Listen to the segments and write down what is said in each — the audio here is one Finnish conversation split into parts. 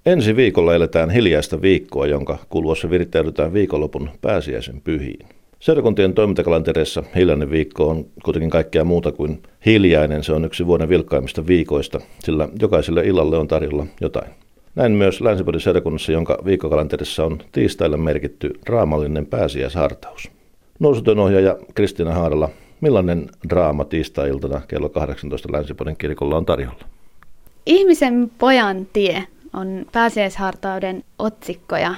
Ensi viikolla eletään hiljaista viikkoa, jonka kuluessa virittäydytään viikonlopun pääsiäisen pyhiin. Seurakuntien toimintakalentereissa hiljainen viikko on kuitenkin kaikkea muuta kuin hiljainen. Se on yksi vuoden vilkkaimmista viikoista, sillä jokaiselle illalle on tarjolla jotain. Näin myös Länsi-Porin seurakunnassa, jonka viikkokalenterissa on tiistaille merkitty draamallinen pääsiäishartaus. Nousutyön ohjaaja Kristiina Haarala, millainen draama tiistai-iltana kello 18 Länsi-Porin kirkolla on tarjolla? Ihmisen pojan tie on pääsiäishartauden otsikko ja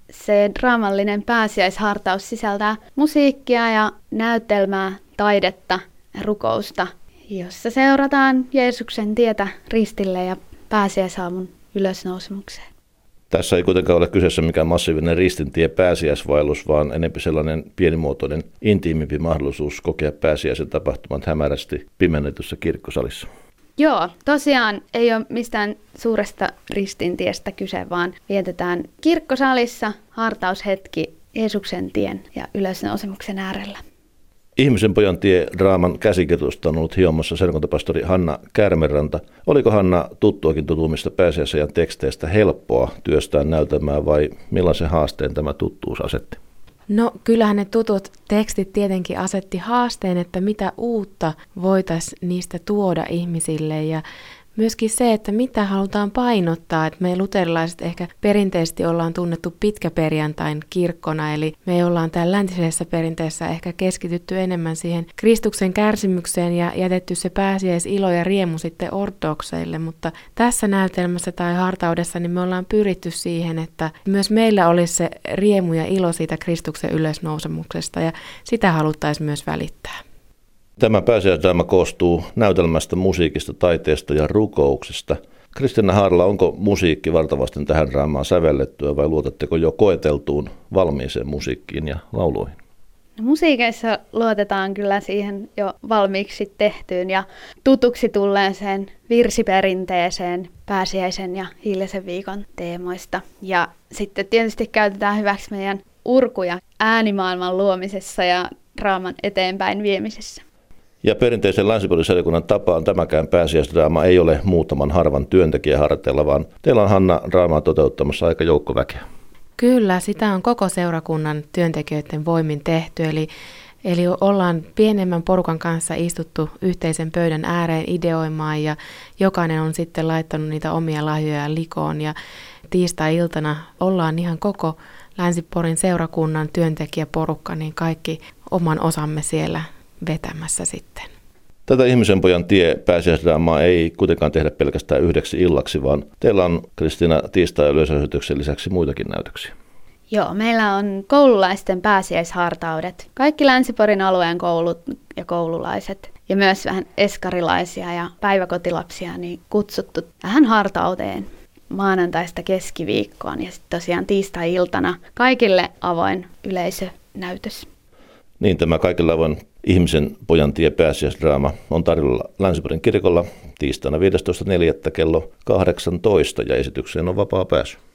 se draamallinen pääsiäishartaus sisältää musiikkia ja näytelmää, taidetta ja rukousta, jossa seurataan Jeesuksen tietä ristille ja pääsiäisaamun ylösnousemukseen. Tässä ei kuitenkaan ole kyseessä mikään massiivinen ristintie pääsiäisvaellus, vaan enemmän sellainen pienimuotoinen, intiimimpi mahdollisuus kokea pääsiäisen tapahtumat hämärästi pimennetyssä kirkkosalissa. Joo, tosiaan ei ole mistään suuresta ristintiestä kyse, vaan vietetään kirkkosalissa hartaushetki Jeesuksen tien ja ylösnousemuksen äärellä. Ihmisen pojan tie draaman käsikirjoitusta on ollut hiomassa seurakuntapastori Hanna Kärmenranta. Oliko Hanna tuttuakin tutumista pääsiäisajan teksteistä helppoa työstää näytelmää vai millaisen haasteen tämä tuttuus asetti? No kyllähän ne tutut tekstit tietenkin asetti haasteen, että mitä uutta voitaisiin niistä tuoda ihmisille ja myöskin se, että mitä halutaan painottaa, että me luterilaiset ehkä perinteisesti ollaan tunnettu pitkäperjantain kirkkona, eli me ollaan täällä läntisessä perinteessä ehkä keskitytty enemmän siihen Kristuksen kärsimykseen ja jätetty se pääsiäisilo ja riemu sitten ortodokseille, mutta tässä näytelmässä tai hartaudessa niin me ollaan pyritty siihen, että myös meillä olisi se riemu ja ilo siitä Kristuksen ylösnousemuksesta ja sitä haluttaisiin myös välittää. Tämä pääsiäisdraama koostuu näytelmästä, musiikista, taiteesta ja rukouksesta. Kristiina Haarala, onko musiikki vartavasten tähän draamaan sävellettyä vai luotatteko jo koeteltuun valmiiseen musiikkiin ja lauluihin? No, musiikeissa luotetaan kyllä siihen jo valmiiksi tehtyyn ja tutuksi tulleeseen virsiperinteeseen pääsiäisen ja hiljaisen viikon teemoista. Ja sitten tietysti käytetään hyväksi meidän urkuja äänimaailman luomisessa ja draaman eteenpäin viemisessä. Ja perinteisen Länsi-Porin seurakunnan tapaan tämäkään pääsiäisdraama ei ole muutaman harvan työntekijäharteilla, vaan teillä on Hanna draamaa toteuttamassa aika joukkoväkeä. Kyllä, sitä on koko seurakunnan työntekijöiden voimin tehty, eli ollaan pienemmän porukan kanssa istuttu yhteisen pöydän ääreen ideoimaan ja jokainen on sitten laittanut niitä omia lahjoja likoon ja tiistai-iltana ollaan ihan koko Länsi-Porin seurakunnan työntekijäporukka, niin kaikki oman osamme siellä vetämässä sitten. Tätä ihmisen pojan tie pääsiäisdraamaa ei kuitenkaan tehdä pelkästään yhdeksi illaksi, vaan teillä on Kristiina tiistai- ja yleisöhytyksen lisäksi muitakin näytöksiä. Joo, meillä on koululaisten pääsiäishartaudet. Kaikki Länsi-Porin alueen koulut ja koululaiset ja myös vähän eskarilaisia ja päiväkotilapsia niin kutsuttu tähän hartauteen maanantaista keskiviikkoon ja sitten tosiaan tiistai-iltana kaikille avoin yleisönäytös. Niin, tämä kaikilla avoin ihmisen pojan tie pääsiäisdraama on tarjolla Länsi-Porin kirkolla tiistaina 15.4. kello 18 ja esitykseen on vapaa pääsy.